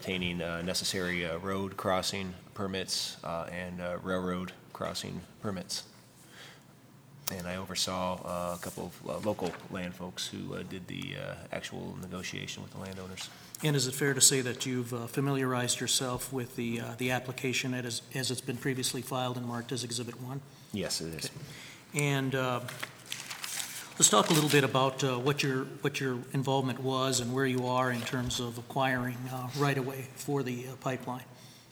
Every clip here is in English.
obtaining necessary road crossing permits and railroad crossing permits. And I oversaw a couple of local land folks who did the actual negotiation with the landowners. And is it fair to say that you've familiarized yourself with the application as it's been previously filed and marked as Exhibit 1? Yes, it is. Okay. And let's talk a little bit about what your involvement was and where you are in terms of acquiring right-of-way for the pipeline.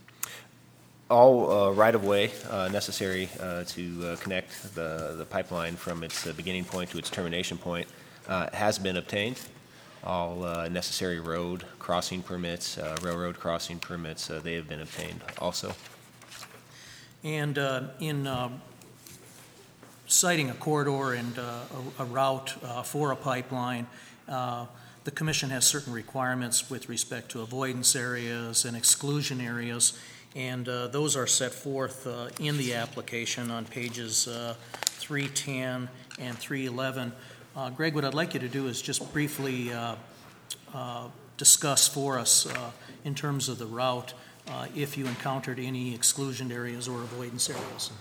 All right-of-way necessary to connect the pipeline from its beginning point to its termination point has been obtained. All necessary road crossing permits, railroad crossing permits, they have been obtained also. And in citing a corridor and a route for a pipeline, the Commission has certain requirements with respect to avoidance areas and exclusion areas, and those are set forth in the application on pages 310 and 311. Greg, what I'd like you to do is just briefly discuss for us in terms of the route if you encountered any exclusion areas or avoidance areas.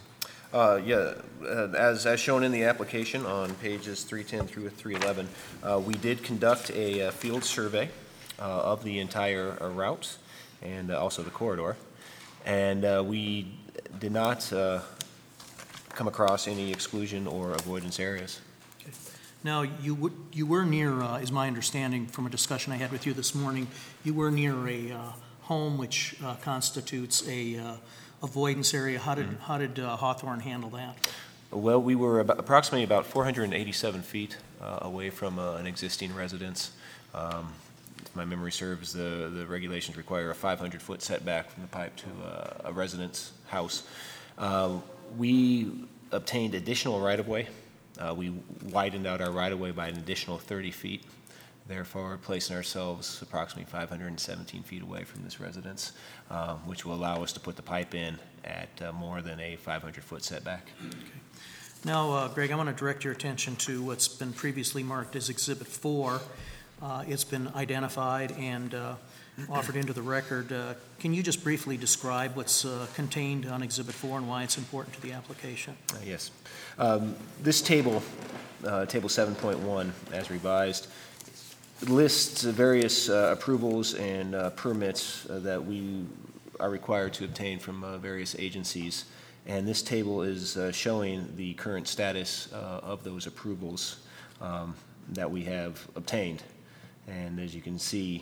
As shown in the application on pages 310 through 311, we did conduct a field survey of the entire route and also the corridor, and we did not come across any exclusion or avoidance areas. Okay. Now, you were near, is my understanding from a discussion I had with you this morning, you were near a home which constitutes a avoidance area. How did Hawthorne handle that? Well, we were approximately about 487 feet away from an existing residence. If my memory serves, the regulations require a 500-foot setback from the pipe to a residence house. We obtained additional right-of-way. We widened out our right-of-way by an additional 30 feet, therefore placing ourselves approximately 517 feet away from this residence, which will allow us to put the pipe in at more than a 500-foot setback. Okay. Now, Greg, I want to direct your attention to what's been previously marked as Exhibit 4. It's been identified and offered into the record. Can you just briefly describe what's contained on Exhibit 4 and why it's important to the application? Yes. This table, Table 7.1, as revised, lists various approvals and permits that we are required to obtain from various agencies. And this table is showing the current status of those approvals that we have obtained. And as you can see,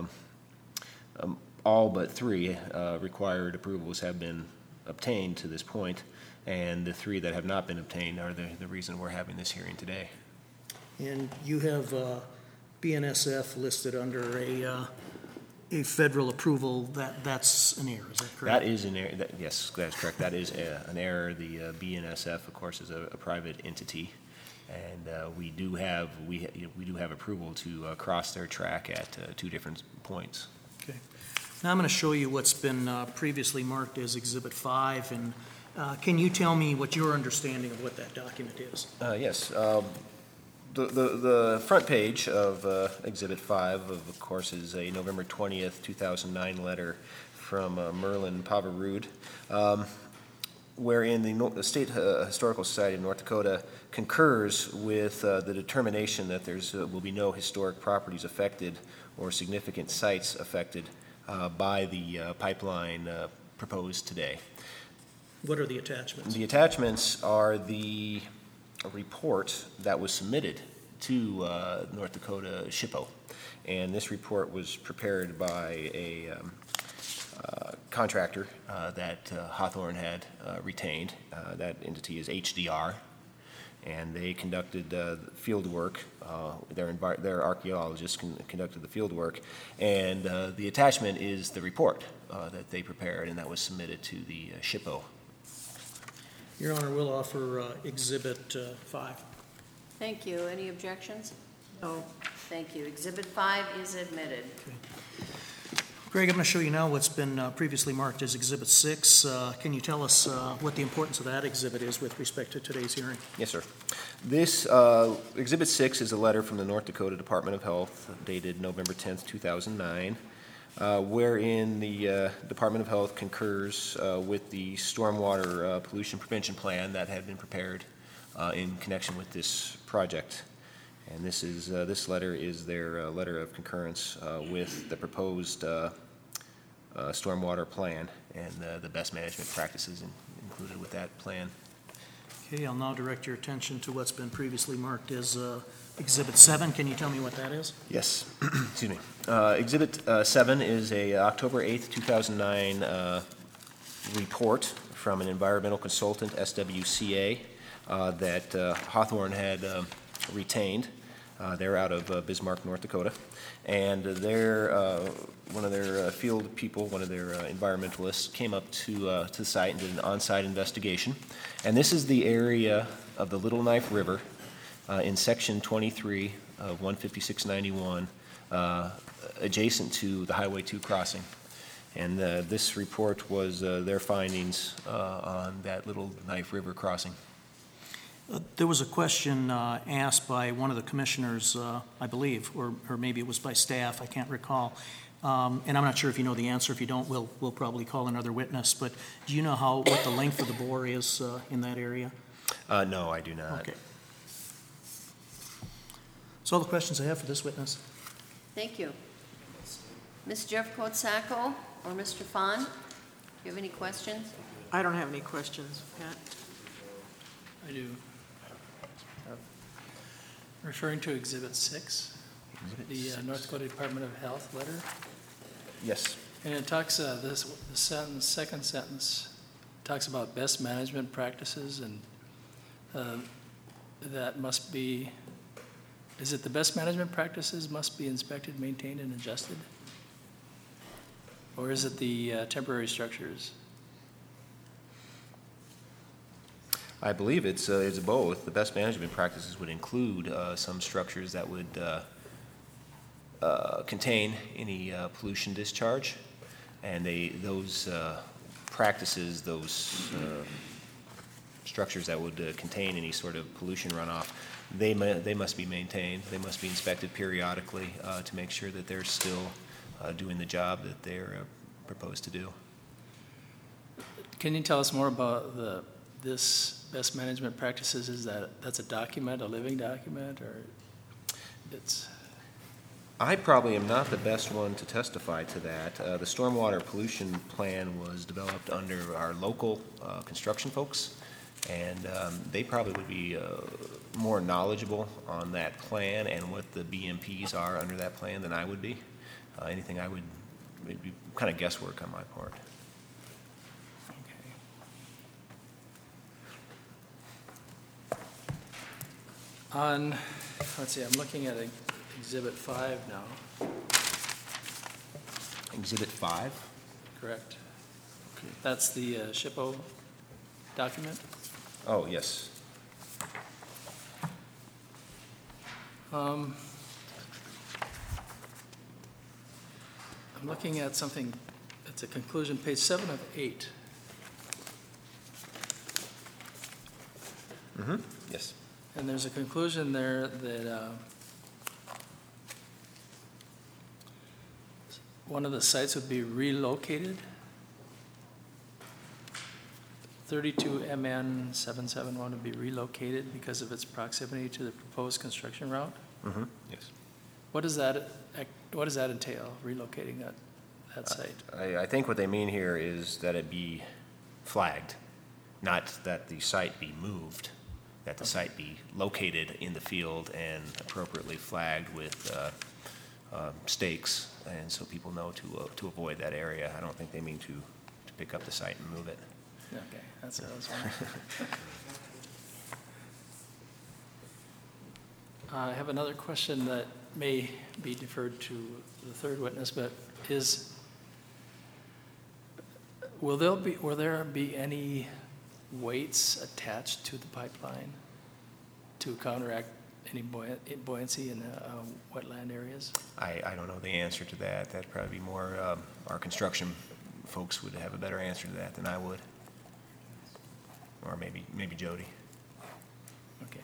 all but 3 required approvals have been obtained to this point, and the 3 that have not been obtained are the reason we're having this hearing today. And you have BNSF listed under a federal approval. That's an error, is that correct? That is an error. Yes, that's correct. That is an error. The BNSF, of course, is a private entity, and we do have approval to cross their track at 2 different points. Okay. Now I'm going to show you what's been previously marked as Exhibit 5, and can you tell me what your understanding of what that document is? Yes. The front page of Exhibit 5, of course, is a November 20th, 2009 letter from Merlin Pavarud, wherein the State Historical Society of North Dakota concurs with the determination that there will be no historic properties affected or significant sites affected by the pipeline proposed today. What are the attachments? The attachments are the report that was submitted to North Dakota SHPO, and this report was prepared by a contractor that Hawthorne had retained. That entity is HDR, and they conducted field work. Their archaeologists conducted the field work, and the attachment is the report that they prepared, and that was submitted to the SHPO. Your Honor, we'll offer Exhibit 5. Thank you. Any objections? No. Thank you. Exhibit 5 is admitted. Okay. Greg, I'm going to show you now what's been previously marked as Exhibit 6. Can you tell us what the importance of that exhibit is with respect to today's hearing? Yes, sir. This Exhibit 6 is a letter from the North Dakota Department of Health dated November 10th, 2009. wherein the Department of Health concurs with the stormwater pollution prevention plan that had been prepared in connection with this project. And this letter is their letter of concurrence with the proposed stormwater plan and the best management practices included with that plan. Okay, I'll now direct your attention to what's been previously marked as Exhibit 7. Can you tell me what that is? Yes, excuse me. Exhibit 7 is a October 8th, 2009 report from an environmental consultant, SWCA, that Hawthorne had retained. They're out of Bismarck, North Dakota. And one of their field people, one of their environmentalists, came up to the site and did an on-site investigation. And this is the area of the Little Knife River in Section 23 of 15691, adjacent to the Highway 2 crossing. And this report was their findings on that Little Knife River crossing. There was a question asked by one of the commissioners, I believe, or maybe it was by staff, I can't recall. And I'm not sure if you know the answer. If you don't, we'll probably call another witness. But do you know what the length of the bore is in that area? No, I do not. Okay. That's all the questions I have for this witness. Thank you. Ms. Jeffcoat Sacco or Mr. Fawn, do you have any questions? I don't have any questions, Pat. I do. Referring to Exhibit 6, the North Dakota Department of Health letter, Yes. and it talks, the second sentence, talks about best management practices, and that must be, is it the best management practices must be inspected, maintained, and adjusted? Or is it the temporary structures? I believe it's both. The best management practices would include some structures that would contain any pollution discharge, and those practices, those structures that would contain any sort of pollution runoff, they must be maintained. They must be inspected periodically to make sure that they're still doing the job that they're proposed to do. Can you tell us more about this best management practices? That's a document, a living document, or it's? I probably am not the best one to testify to that. The stormwater pollution plan was developed under our local construction folks, and they probably would be more knowledgeable on that plan and what the BMPs are under that plan than I would be. Anything I would, it'd be kind of guesswork on my part. On, let's see, I'm looking at Exhibit 5 now, Exhibit 5? correct? That's the SHPO document? Oh, yes. I'm looking at something, it's a conclusion, page 7 of 8. Mm-hmm. Yes. And there's a conclusion there that one of the sites would be relocated. 32 MN 771 would be relocated because of its proximity to the proposed construction route. Mm-hmm. Yes. What does that entail, relocating that site? I think what they mean here is that it be flagged, not that the site be moved, that the site be located in the field and appropriately flagged with stakes, and so people know to avoid that area. I don't think they mean to pick up the site and move it. Okay, that's what I was wondering. I have another question that may be deferred to the third witness, but will there be any weights attached to the pipeline to counteract any buoyancy in wetland areas? I don't know the answer to that. That'd probably be more, our construction folks would have a better answer to that than I would. Or maybe Jody. Okay.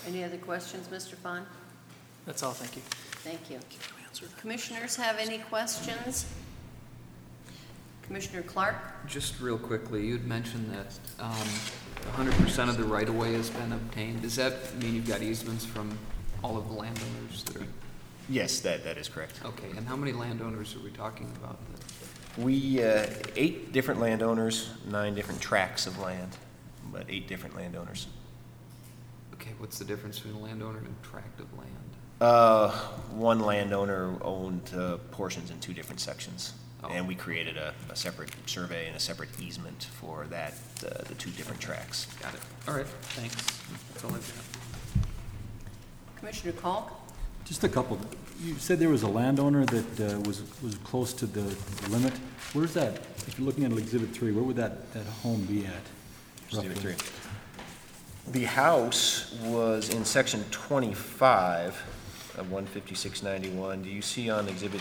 Any other questions, Mr. Fon? That's all, thank you. Thank you. Commissioners have any questions? Commissioner Clark? Just real quickly, you'd mentioned that 100% of the right-of-way has been obtained. Does that mean you've got easements from all of the landowners that are? Yes, that is correct. Okay, and how many landowners are we talking about? We, 8 different landowners, 9 different tracts of land, but 8 different landowners. Okay, what's the difference between a landowner and a tract of land? One landowner owned portions in 2 different sections, Oh. and we created a separate survey and a separate easement for that, the 2 different tracts. Got it. All right, thanks. That's all I've got. Commissioner Kalk? Just a couple. You said there was a landowner that was close to the limit. Where's that? If you're looking at Exhibit 3, where would that home be at? Exhibit roughly? 3. The house was in section 25 of 15691. Do you see on Exhibit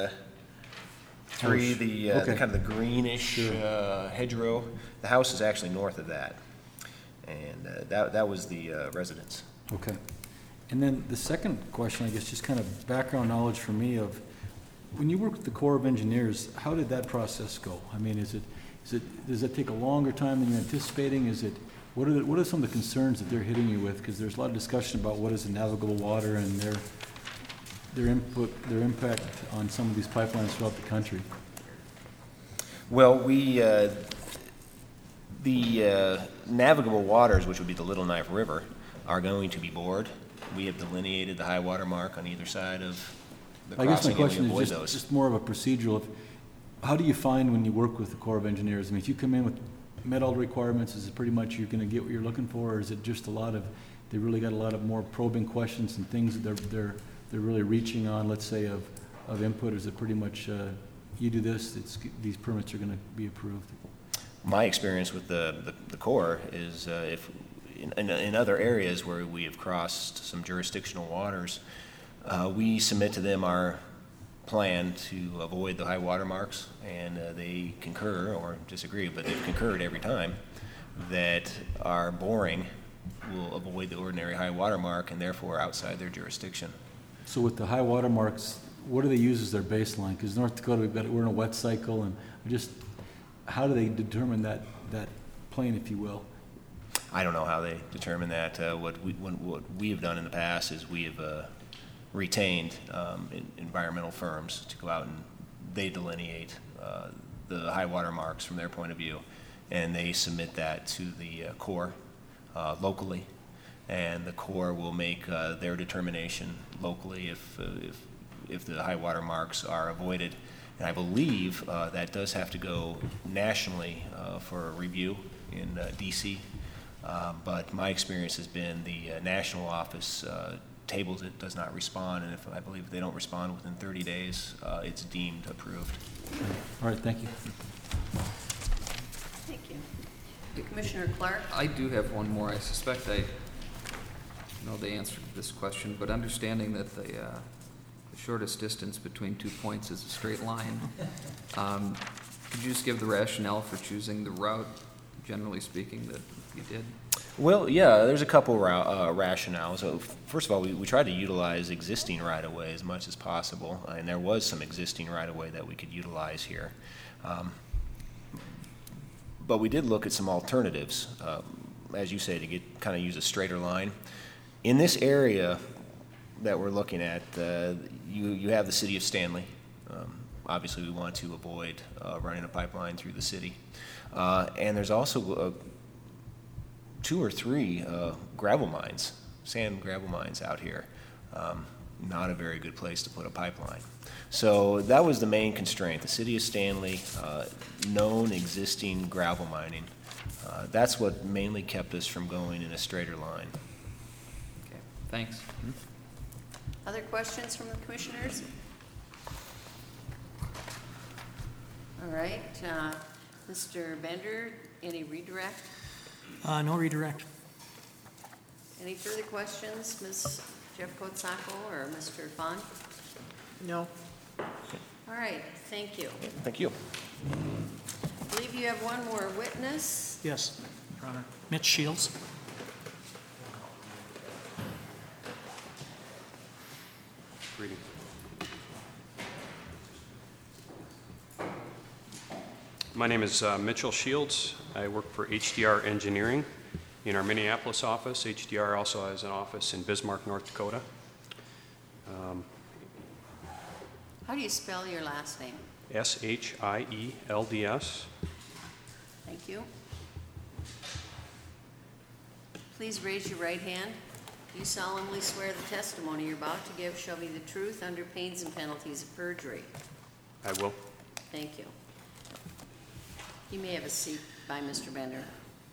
3 the Okay. kind of the greenish hedgerow? The house is actually north of that, and that was the residence. Okay. And then the second question, I guess, just kind of background knowledge for me of, when you work with the Corps of Engineers, how did that process go? I mean, does it take a longer time than you're anticipating? What are some of the concerns that they're hitting you with? Because there's a lot of discussion about what is the navigable water and their impact on some of these pipelines throughout the country. Well, the navigable waters, which would be the Little Knife River, are going to be bored. We have delineated the high water mark on either side of the I guess my crossing, and we question avoid is those. just more of a procedural. How do you find when you work with the Corps of Engineers? I mean, if you come in with met all the requirements, is it pretty much you're gonna get what you're looking for, or is it just they really got a lot of more probing questions and things that they're really reaching on, let's say, of input? Or is it pretty much, you do this, these permits are gonna be approved? My experience with the Corps is if in other areas where we have crossed some jurisdictional waters, we submit to them our plan to avoid the high water marks, and they concur or disagree, but they've concurred every time that our boring will avoid the ordinary high water mark and therefore outside their jurisdiction. So with the high water marks, what do they use as their baseline? Because North Dakota, we're in a wet cycle, and how do they determine that plane, if you will? I don't know how they determine that. What we have done in the past is we have retained environmental firms to go out and they delineate the high water marks from their point of view, and they submit that to the Corps locally, and the Corps will make their determination locally if the high water marks are avoided. And I believe that does have to go nationally for a review in D.C., but my experience has been the national office tables it, does not respond, and I believe if they don't respond within 30 days, it's deemed approved. All right, thank you. Thank you. Commissioner Clark? I do have one more. I suspect I know the answer to this question, but understanding that the shortest distance between 2 points is a straight line, could you just give the rationale for choosing the route, generally speaking, that you did? Well, yeah, there's a couple rationales. So first of all, we tried to utilize existing right-of-way as much as possible, and there was some existing right-of-way that we could utilize here. But we did look at some alternatives, as you say, to kind of use a straighter line. In this area that we're looking at, you have the city of Stanley. Obviously, we want to avoid running a pipeline through the city. And there's also 2 or 3 gravel mines, sand gravel mines out here. Not a very good place to put a pipeline. So that was the main constraint. The city of Stanley, known existing gravel mining. That's what mainly kept us from going in a straighter line. Okay, thanks. Other questions from the commissioners? All right, Mr. Bender, any redirect? No redirect. Any further questions, Ms. Jeffcoat-Sacco or Mr. Fon? No. All right, thank you. Thank you. I believe you have one more witness. Yes, Your Honor. Mitch Shields. reading. My name is Mitchell Shields. I work for HDR Engineering in our Minneapolis office. HDR also has an office in Bismarck, North Dakota. How do you spell your last name? Shields. Thank you. Please raise your right hand. Do you solemnly swear the testimony you're about to give shall be the truth under pains and penalties of perjury? I will. Thank you. You may have a seat by Mr. Bender.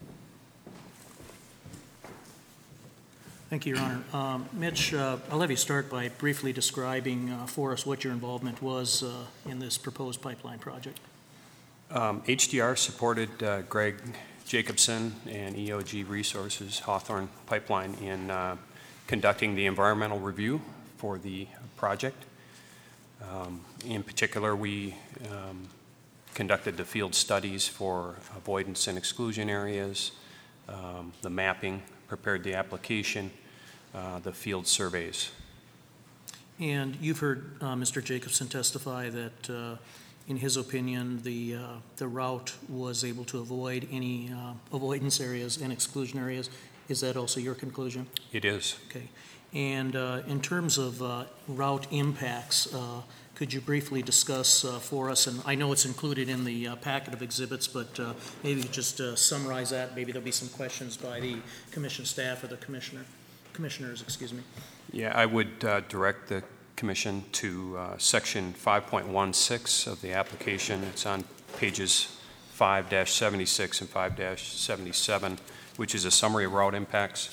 Thank you, Your Honor. Mitch, I'll have you start by briefly describing for us what your involvement was in this proposed pipeline project. HDR supported Greg Jacobson and EOG Resources Hawthorne Pipeline in conducting the environmental review for the project. In particular, we conducted the field studies for avoidance and exclusion areas, the mapping, prepared the application, the field surveys. And you've heard Mr. Jacobson testify that, in his opinion, the route was able to avoid any avoidance areas and exclusion areas. Is that also your conclusion? It is. Okay. And in terms of route impacts, could you briefly discuss for us, and I know it's included in the packet of exhibits, but maybe just summarize that. Maybe there'll be some questions by the commission staff or the commissioners, excuse me. Yeah, I would direct the commission to section 5.16 of the application. It's on pages 5-76 and 5-77, which is a summary of route impacts.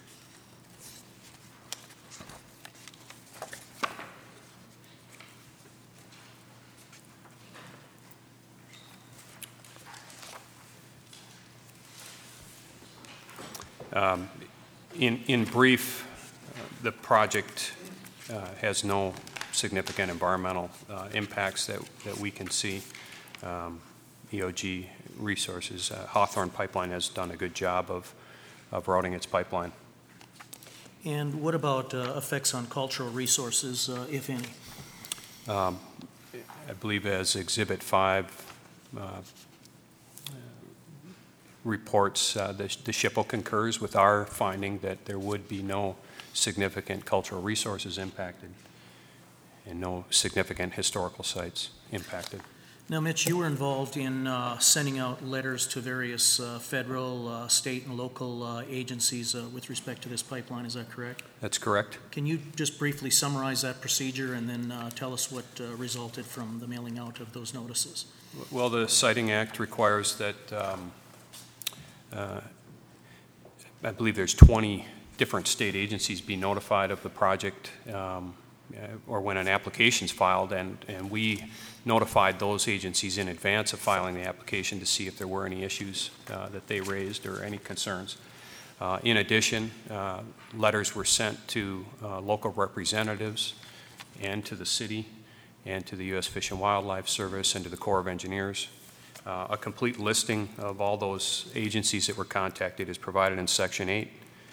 In brief, the project has no significant environmental impacts that we can see. EOG Resources, Hawthorne Pipeline has done a good job of routing its pipeline. And what about effects on cultural resources, if any? I believe as Exhibit 5 reports, the SHPO concurs with our finding that there would be no significant cultural resources impacted and no significant historical sites impacted. Now, Mitch, you were involved in sending out letters to various federal, state, and local agencies with respect to this pipeline. Is that correct? That's correct. Can you just briefly summarize that procedure and then tell us what resulted from the mailing out of those notices? Well, the Siting Act requires that I believe there's 20 different state agencies be notified of the project or when an application is filed, and we notified those agencies in advance of filing the application to see if there were any issues that they raised or any concerns. In addition, letters were sent to local representatives and to the city and to the U.S. Fish and Wildlife Service and to the Corps of Engineers. A complete listing of all those agencies that were contacted is provided in Section 8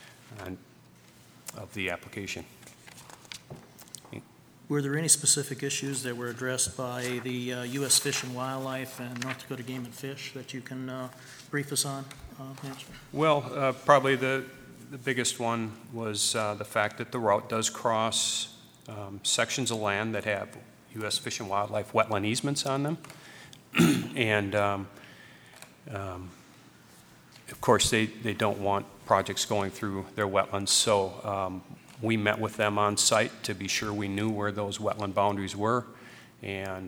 of the application. Were there any specific issues that were addressed by the U.S. Fish and Wildlife and North Dakota Game and Fish that you can brief us on, Mitch? Well, probably the biggest one was the fact that the route does cross sections of land that have U.S. Fish and Wildlife wetland easements on them. And of course, they don't want projects going through their wetlands, so we met with them on site to be sure we knew where those wetland boundaries were, and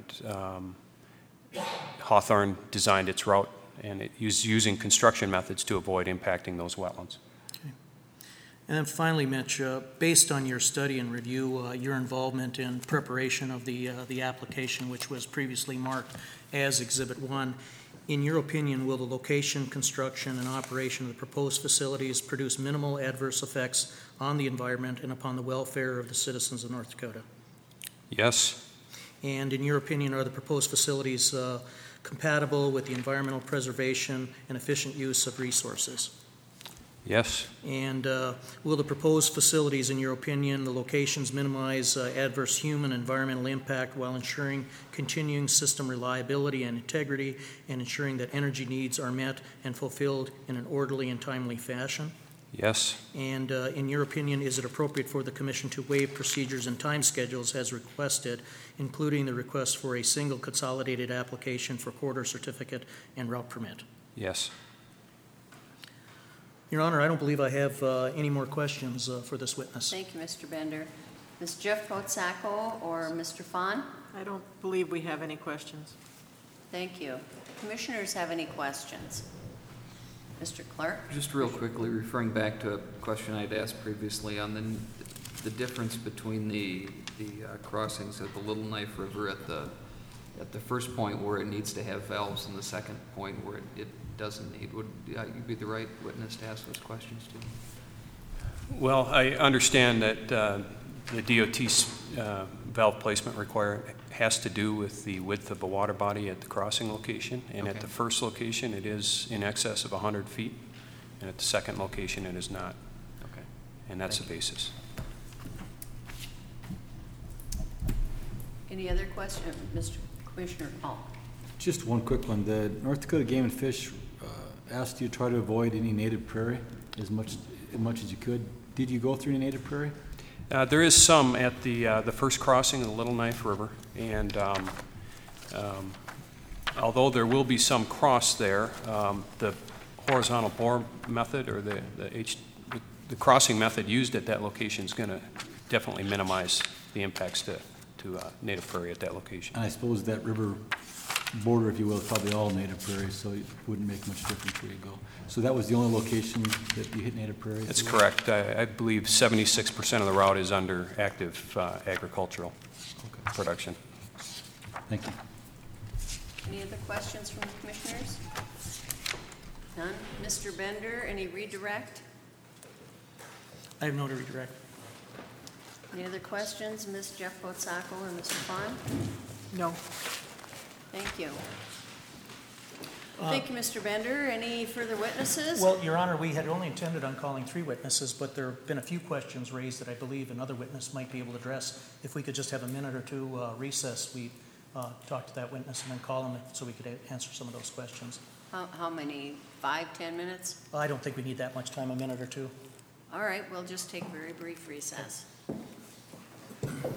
Hawthorne designed its route, and it was using construction methods to avoid impacting those wetlands. Okay. And then finally, Mitch, based on your study and review, your involvement in preparation of the application, which was previously marked as Exhibit 1, in your opinion, will the location, construction, and operation of the proposed facilities produce minimal adverse effects on the environment and upon the welfare of the citizens of North Dakota? Yes. And in your opinion, are the proposed facilities compatible with the environmental preservation and efficient use of resources? Yes. And will the proposed facilities, in your opinion, the locations minimize adverse human and environmental impact while ensuring continuing system reliability and integrity and ensuring that energy needs are met and fulfilled in an orderly and timely fashion? Yes. And in your opinion, is it appropriate for the Commission to waive procedures and time schedules as requested, including the request for a single consolidated application for corridor certificate and route permit? Yes. Your Honor, I don't believe I have any more questions for this witness. Thank you, Mr. Bender. Ms. Jeff Potsako or Mr. Fawn? I don't believe we have any questions. Thank you. Commissioners have any questions? Mr. Clark? Just real quickly, referring back to a question I'd asked previously on the difference between the crossings at the Little Knife River at the first point where it needs to have valves and the second point where it doesn't need. Would you be the right witness to ask those questions to? Well, I understand that the DOT's valve placement requirement has to do with the width of the water body at the crossing location. And at Okay. the first location, it is in excess of 100 feet. And at the second location, it is not. Okay. And that's the Thank basis. Any other question? Mr. Commissioner Paul? Just one quick one. The North Dakota Game and Fish asked you to try to avoid any native prairie as much as you could. Did you go through any native prairie? There is some at the first crossing of the Little Knife River, and although there will be some cross there, the horizontal bore method or the crossing method used at that location is going to definitely minimize the impacts to native prairie at that location. And I suppose that river border, if you will, is probably all native prairie, so it wouldn't make much difference where you go. So that was the only location that you hit native prairie? That's correct. I believe 76% of the route is under active agricultural production. Thank you. Any other questions from the commissioners? None. Mr. Bender, any redirect? I have no to redirect. Any other questions? Ms. Jeff Potsako or Mr. Fawn? No. Thank you. Thank you, Mr. Bender. Any further witnesses? Well, Your Honor, we had only intended on calling 3 witnesses, but there have been a few questions raised that I believe another witness might be able to address. If we could just have a minute or two recess, we talk to that witness and then call him so we could answer some of those questions. How many? 5, 10 minutes? I don't think we need that much time, a minute or two. All right, we'll just take a very brief recess.